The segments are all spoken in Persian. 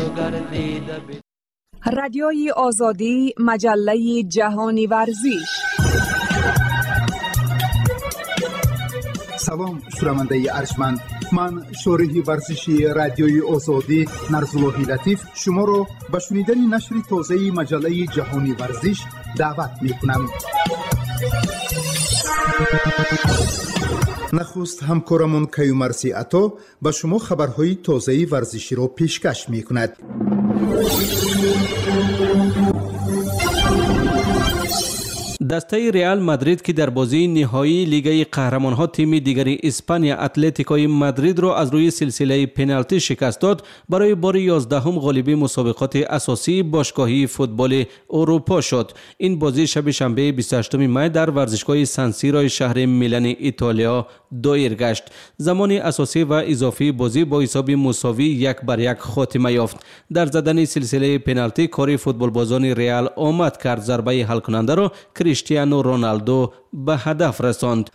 رادیوی آزادی، مجله جهانی ورزش. سلام شنونده ارجمند، من شارح ورزشی رادیوی آزادی نرزاللهی لطیف شما را به شنیدن نشر تازه مجله جهانی ورزش دعوت می‌کنم. نخست همکارمون کیومرثی عطا به شما خبرهای تازه ورزشی را پیشکش می‌کند. دسته ریال مادرید که در بازی نهایی لیگ قهرمانان تیم دیگری اسپانیا اتلتیکوی مادرید را از روی سلسله پنالتی شکست داد، برای بار 11 غالبی مسابقات اساسی باشگاهی فوتبال اروپا شد. این بازی شب شنبه 28 می در ورزشگاه سان سیرو شهر میلان ایتالیا دایر گشت. زمان اساسی و اضافی بازی با حساب مساوی 1-1 خاتمه یافت. در زدن سلسله پنالتی کار فوتبال بازان ریال آمد کرد، ضربه حل کننده را کریستیانو رونالدو به هدف رساند.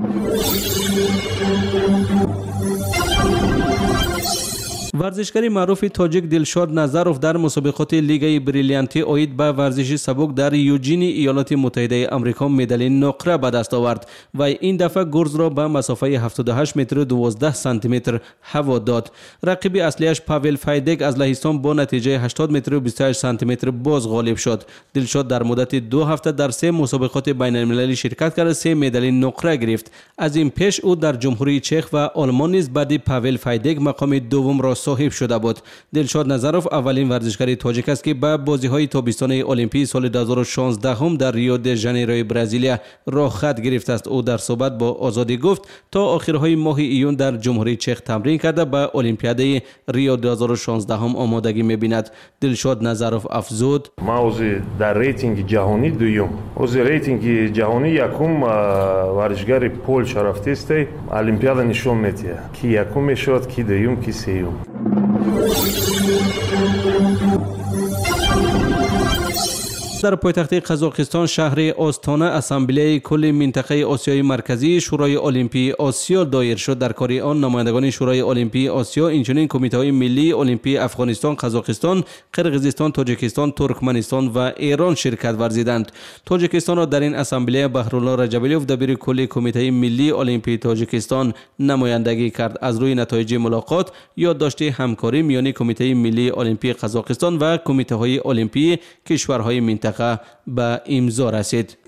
ورزشکار معروف تاجیک دلشاد نظروف در مسابقات لیگ بریلیانتی اوید به ورزش سبک در یوجین ایالات متحده آمریکا مدال نقره به دست آورد و این دفعه گرز را به مسافه 78 متر و 12 سانتی متر هوا داد. رقیب اصلیش پاول فایدک از لهستان با نتیجه 80 متر و 28 سانتی متر باز غالب شد. دلشاد در مدت 2 هفته در 3 مسابقات بین المللی شرکت کرد، 3 مدال نقره گرفت. از این پیش او در جمهوری چک و آلمان نیز بعد پاول فایدک مقام دوم را صاحب شده بود. دلشاد نظروف اولین ورزشکار تاجیک است که به بازی‌های تابستان المپیک سال 2016 در ریو د ژانیرو برزیلیا راه خط گرفته است. او در صحبت با آزادی گفت تا آخرهای ماه ایون در جمهوری چک تمرین کرده به المپیاد ریو 2016 آمادگی می‌بیند. دلشاد نظروف افزود: ما در ریتینگ جهانی دوم، ریتینگ جهانی یکم ورزشکار پولش رفته است، المپیاد نشون میده کی یکم میشد، کی دوم، کی سوم. در پایتخت قزاقستان شهر آستانه اسامبله کل منطقه آسیای مرکزی شورای المپی آسیا دایر شد. در کار آن نمایندگان شورای المپی آسیا اینچنین کمیته ملی المپی افغانستان، قزاقستان، قرقیزستان، تاجیکستان، ترکمنستان و ایران شرکت ورزیدند. تاجیکستان را در این اسامبله بهرالله رجبیلوف دبیر کل کمیته ملی المپی تاجیکستان نمایندگی کرد. از روی نتایج ملاقات یادداشت همکاری میان کمیته ملی المپی قزاقستان و کمیته های المپی کشورهای منطقه به امضا رسید.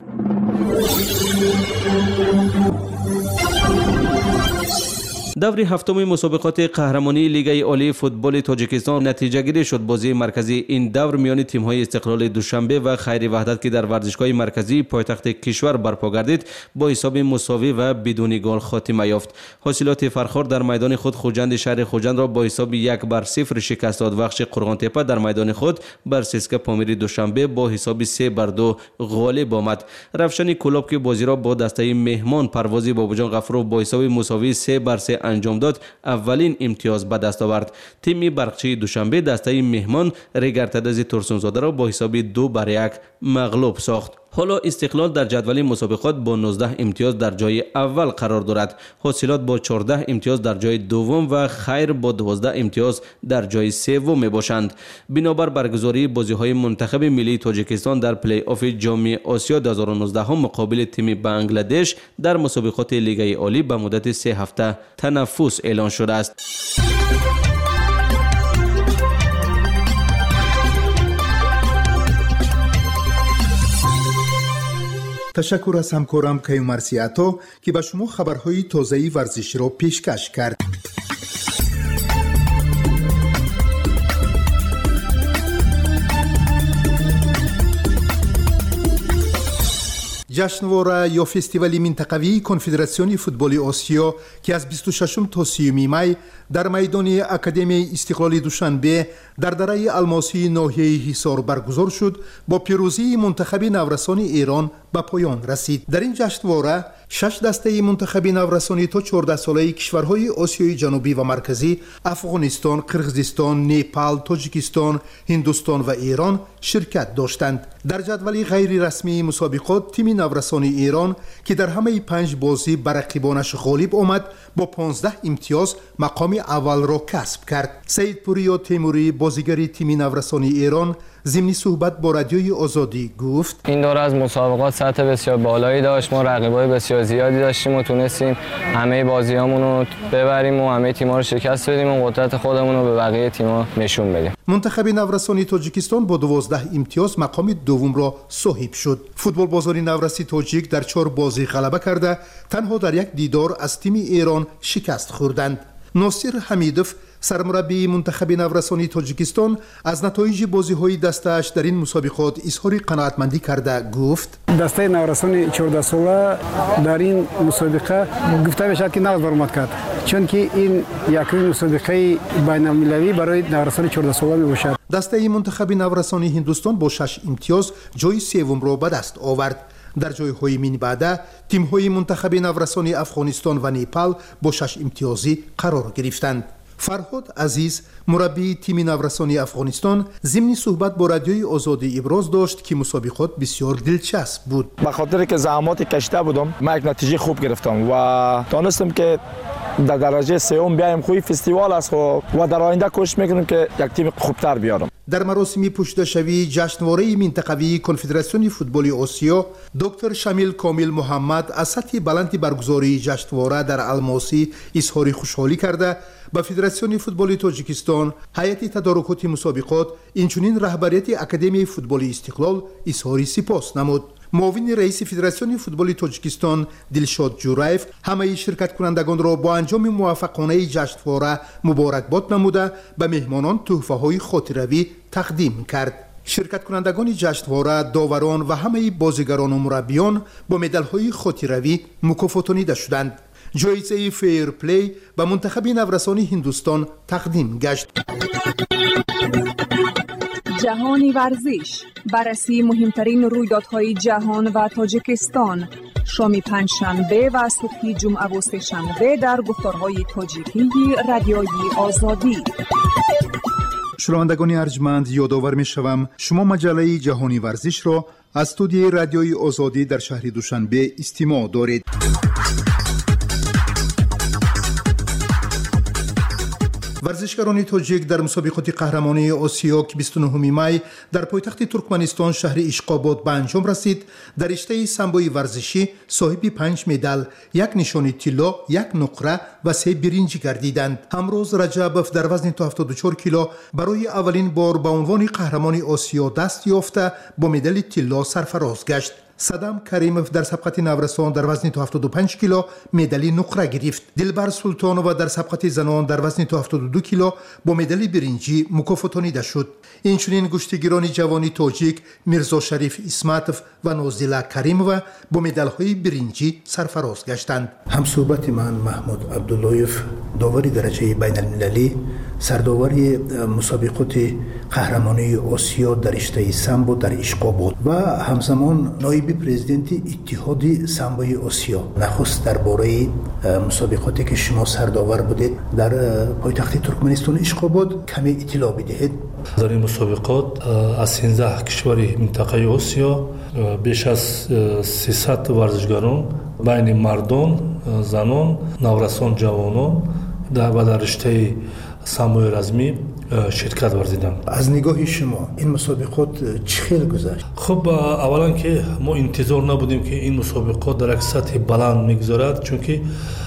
دور هفتم مسابقات قهرمانی لیگ عالی فوتبال تاجیکستان نتیجه گیری شد. بازی مرکزی این دور میان تیم‌های استقلال دوشنبه و خیر وحدت که در ورزشگاه مرکزی پایتخت کشور برپا گردید با حساب مساوی و بدون گل خاتمه یافت. حاصلات فرخار در میدان خود خوجند شهر خوجند را با حساب 1-0 شکست داد. بخش قرغان تپه در میدان خود بر سسکه پامیر دوشنبه با حساب 3-2 غالب آمد. رفشان کلوب که بازی را با دسته مهمان پروازی باباجان غفور با حساب مساوی 3-3 انجام داد اولین امتیاز به دست آورد. تیم برقچی دوشنبه دسته مهمان ریگرتدز ترسونزاده را با حساب 2-1 مغلوب ساخت. حالا استقلال در جدول مسابقات با 19 امتیاز در جای اول قرار دارد. حاصلات با 14 امتیاز در جای دوم و خیر با 12 امتیاز در جای سوم می باشند. بنابر برگزاری بازی‌های منتخب ملی تاجیکستان در پلی آف جام آسیا 2019 مقابل تیم بنگلادش در مسابقات لیگ عالی به مدت 3 هفته تنفس اعلان شده است. تشکر از همکارم کیومرثی عطا که به شما خبرهای تازه ورزشی را پیشکش کرد. جشنواره یا فستیوال منطقوی کنفدراسیون فوتبال آسیا که از 26 تا 30 می در میدان اکادمی استقلال دوشنبه در دره الماسی ناحیه حصار برگزار شد با پیروزی منتخب نورسان ایران به پایان رسید. در این جشنواره 6 دسته منتخبی نورسانی تا 14 ساله کشورهای آسیای جنوبی و مرکزی، افغانستان، قرقیزستان، نیپال، تاجیکستان، هندوستان و ایران شرکت داشتند. در جدول غیر رسمی مسابقات تیم نورسانی ایران که در همه 5 بازی بر رقیبانش غالب آمد با 15 امتیاز مقام اول را کسب کرد. سید پوریا تیموری بازیگر تیم نورسانی ایران ضمن صحبت با رادیوی آزادی گفت این دوره از مسابقات سطح بسیار بالایی داشت. ما رقیبای بسیار زیادی داشتیم و تونستیم همه بازیامون رو ببریم و همه تیم‌ها رو شکست بدیم و قدرت خودمون رو به بقیه تیم‌ها نشون بدیم. منتخب نورسانی تاجیکستان با 12 امتیاز مقام دوم را صاحب شد. فوتبال بازاری نورسی تاجیک در 4 بازی غلبه کرده تنها در یک دیدار از تیم ایران شکست خوردند. ناصر حمیدوف سرمربی منتخب نورسانی تاجیکستان از نتایج بازی‌های دسته‌اش در این مسابقات اظهار قناعتمندی کرده گفت دسته نورسانی 14 ساله در این مسابقه گفته میشد که نقد برآمد کرد، چون که این یکمین مسابقه بین‌المللی برای نورسانی 14 ساله میباشد. دسته منتخب نورسانی هندوستان با 6 امتیاز جای سوم را به دست آورد. در جای‌های من بعد تیم‌های منتخب نورسانی افغانستان و نیپال با 6 امتیازی قرار گرفتند. فرهاد عزیز مربی تیم نورسانی افغانستان ضمن صحبت با رادیوی آزادی ابراز داشت که مسابقات بسیار دلچسب بود. به خاطر که زحمات کشیده بودم ما یک نتیجه خوب گرفتم و تونستم که در درجه سوم بیایم. خوی فستیوال است و در آینده کوشش میکنم که یک تیم خوبتر بیارم. در مراسم پشتشوی جشنواره منطقوی کنفدراسیون فوتبال آسیا دکتر شمیل کامل محمد از سطح بلند برگزاری جشنواره در الماسی اظهار خوشحالی کرده به فدراسیون فوتبال تاجیکستان، هیئت تدارکات مسابقات، اینچنین رهبریت اکادمی فوتبال استقلال اظهار سپاس نمود. معاون رئیس فدراسیون فوتبال تاجیکستان دلشاد جورایف همه شرکت کنندگان را با انجام موفقانه جشنواره مبارکباد نموده به مهمانان تحفه‌های خاطره‌ای تقدیم کرد. شرکت کنندگان جشنواره، داوران و همه بازیگران و مربیان با مدال‌های خاطره‌ای مکافاتانیده شدند. جایزه فیر پلی به منتخب نورسانی هندوستان تقدیم گشت. جهانی ورزش، بررسی مهمترین رویدادهای جهان و تاجیکستان، شام پنجشنبه و صبح جمعه و سه‌شنبه در گفتارهای تاجیکی رادیوی آزادی. شنوندگان ارجمند، یادآور می‌شوم شما مجله جهانی ورزش را از استودیوی رادیوی آزادی در شهر دوشنبه استماع دارید. ورزشکاران تاجیک در مسابقات قهرمانی آسیا که 29 می در پایتخت ترکمنستان شهر اشقاباد به انجام رسید در رشته سامبوی ورزشی صاحب 5 مدال، 1 نشان طلا، 1 نقره و 3 برنج گردیدند. همروز رجبوف در وزن تا 74 کیلو برای اولین بار به عنوان قهرمان آسیا دست یافته با مدال طلا سرفراز گشت. صدام کریموف در سبقت نورسان در وزن تا 75 کیلو مدال نقره گرفت. دلبر سلطانووا در سبقت زنان در وزن تا 72 کیلو با مدال برنجی مکافاتانیده شد. اینچنین گشتیگیران جوانی تاجیک میرزا شریف اسمتوف و نازیلا کریمووا با مدال‌های برنجی سرفراز گشتند. همصحبت من محمود عبداللهیف، داور درجه بین‌المللی، سرداوری مسابقات قهرمانی آسیا در رشته سامبو در اشقاباد و همزمان نایب پرزیدنت اتحاد سامبوی آسیا. نخست درباره مسابقاتی که شما سرداور بودید در پایتخت ترکمنستان اشقاباد کمی اطلاع بدهید. در این مسابقات از 13 کشور منطقه آسیا بیش از 300 ورزشکاران بین مردان، زنان، نورسان، جوانان و در رشته سامبوی رزمی شرکت ورزیدند. از نگاه شما این مسابقات چه خیلی گذشت؟ خب اولا که ما انتظار نبودیم که این مسابقات در یک سطح بلند میگذارد، چون که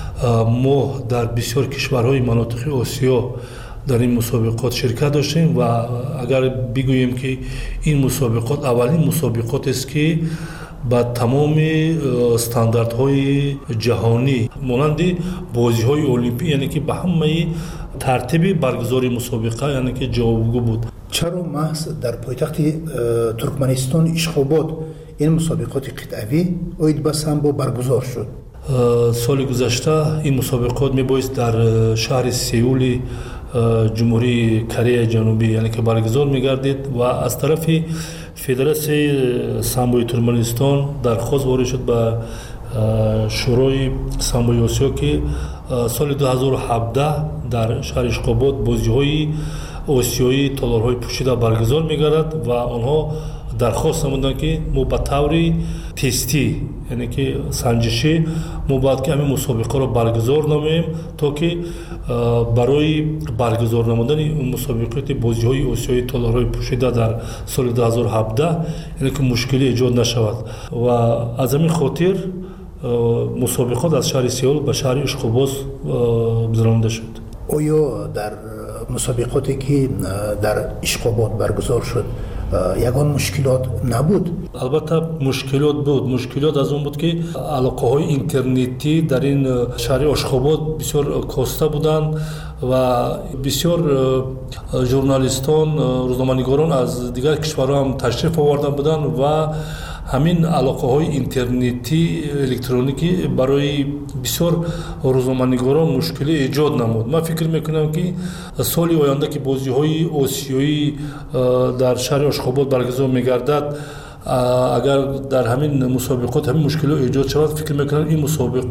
ما در بسیار کشورهای مناطق آسیا در این مسابقات شرکت داشتیم و اگر بگوییم که این مسابقات اولین مسابقات است که با تمام استانداردهای جهانی مانند بازی‌های المپیک، یعنی که به همه ترتیب برگزاری مسابقه یعنی که جوابگو بود. چرا محض در پایتخت ترکمنستان اشقاباد این مسابقات قطعی اوید به سامبو برگزار شد؟ سال گذشته این مسابقات میبایست در شهر سئول جمهوری کره جنوبی یعنی که برگزار می‌گردید و از طرف فدراسیون سامبوی ترکمنستان درخواست وارد شد به شورای سامبوی آسیا که سال 2017 در شهر اشخاباد بازی‌های آسیایی تالارهای پوشیده برگزار می‌گردد و آنها درخواست نمودند که ما به طور تستی یعنی که سنجشی ما باید که همین مسابقه را برگزار نماییم تا که برای برگزار نمودن این مسابقات بازی‌های آسیایی تالارهای پوشیده در سال 2017 یعنی که مشکلی ایجاد نشود و از همین خاطر مسابقات از شهر سئول به شهر اشخاباد گذرانده شد. آیا در مسابقاتی که در اشخاباد برگزار شد یگان مشکلات نبود؟ البته مشکلات بود. مشکلات از اون بود که علاقه‌های اینترنتی در این شهر اشخاباد بسیار کاسته بودند و بسیار ژورنالیستان روزنامه‌نگاران از دیگر کشورها هم تشریف آورده بودند و همین علاقه‌های اینترنتی الکترونیکی برای بسیار روزنامه‌نگاران مشکلی ایجاد نمود. من فکر میکنم که سال آینده که بازی‌های آسیایی در شهر اشخاباد برگزار می‌گردد اگر در همین مسابقات همین مشکلات ایجاد شود فکر میکنم این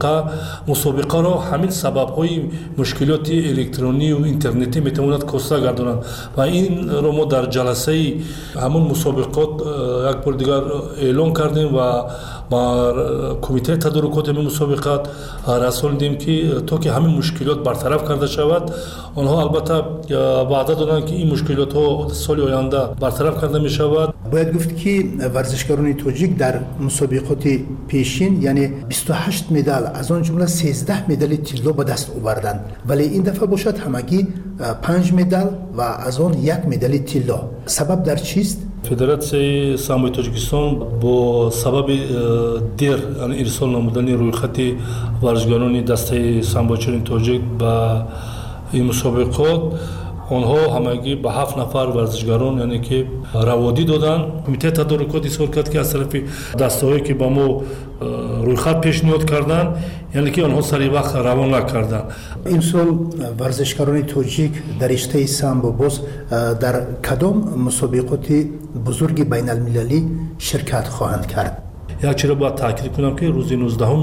مسابقه را همین سبب‌های مشکلات الکترونی و اینترنتی میتواند کاسته گردانند و این را ما در جلسه همون مسابقات یک بار دیگر اعلام کردیم و با کمیته تدارکات همین مسابقات رساندیم که تا که همین مشکلات برطرف کرده شود آنها البته وعده دادند که این مشکلات ها سال آینده برطرف کرده می شود. باید گفت که ورزشکاران تاجیک در مسابقات پیشین یعنی 28 مدال از آن جمله 13 مدال طلا به دست آوردند ولی این دفعه باشد همگی 5 مدال و از آن 1 مدال طلا. سبب در چیست؟ فدراسیون سامبوی تاجیکستان با سبب دیر یعنی ارسال نمودن رویخط ورزشکاران دسته سامبوچرین تاجیک به این مسابقات آنها همگی به 7 نفر ورزشکاران یعنی که روادی دادن. کمیته تدارکات اظهار کرد که از طرف دسته‌هایی که با ما رویخط پیشنهاد کردن یعنی که آنها سری وقت روان نکردن. این سال ورزشکاران تاجیک در رشته سامبو باز در کدام مسابقات بزرگ بین المللی شرکت خواهند کرد؟ یک چیز را باید تاکید کنم که روز 19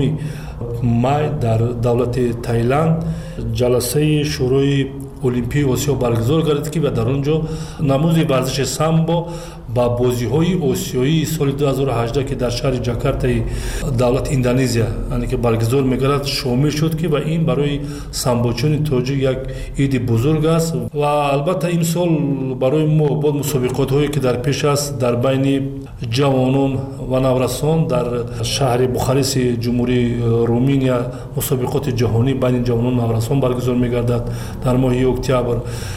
مای در دولت تایلند جلسه شورای المپی آسیا برگزار گردید که در آنجا نموز ورزش سامبو با بازی‌های آسیایی سال 2018 که در شهر جاکارتا دولت اندونزیا یعنی که برگزار می‌گردد شامل شد که و این برای سامبوچان تاجیک یک عید بزرگ است و البته این سال برای ما با مسابقات‌هایی که در پیش است در بین جوانان و نورسان در شهر بوخارست جمهوری رومانیا مسابقات جهانی بین جوانان و نورسان برگزار می‌گردد در ماه اکتبر.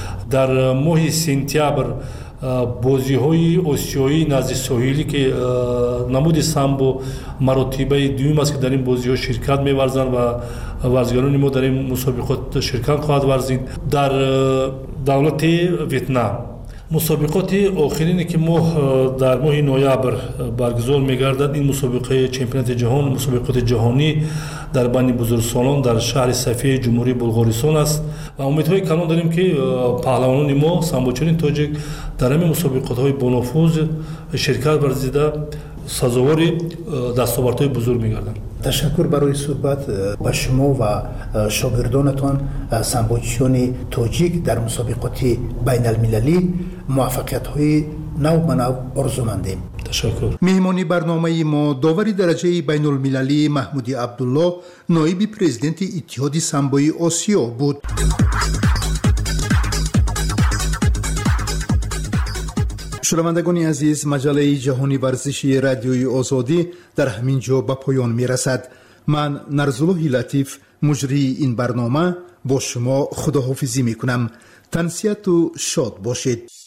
در ماه سپتامبر بازی‌های آسیایی نزد ساحلی که نمود سامبو مراتبه دوم است که در این بازی‌ها شرکت می‌ورزند و ورزشکاران ما در این مسابقات شرکت خواهد ورزید. در دولت ویتنام مسابقات آخرینی که ما در ماه نوامبر برگزار می‌گردد این مسابقه چمپیونات جهان مسابقات جهانی در بین بزرگسالان در شهر صفیه جمهوری بلغارستان است و امیدهای کلان داریم که پهلوانان ما سامبوچرین تاجیک در همین مسابقات‌های بانفوذ شرکت ورزیده سزاوار دستاوردهای بزرگ می‌گردند. تشکر برای صحبت با شما و شاگردانتان سامبوچیان تاجیک در مسابقات بین المللی موفقیت‌های نو به نو آرزو مندیم. تشکر. مهمانی برنامه ما داوری درجه بین المللی محمودی عبدالله نایب پرزیدنت اتحاد سامبوی آسیا بود. شنوندگان عزیز، مجله جهانی ورزشی رادیوی آزادی در همین جا به پایان می رسد. من نرزالله لطیف مجری این برنامه با شما خداحافظی می کنم. تنسیت و شاد باشید.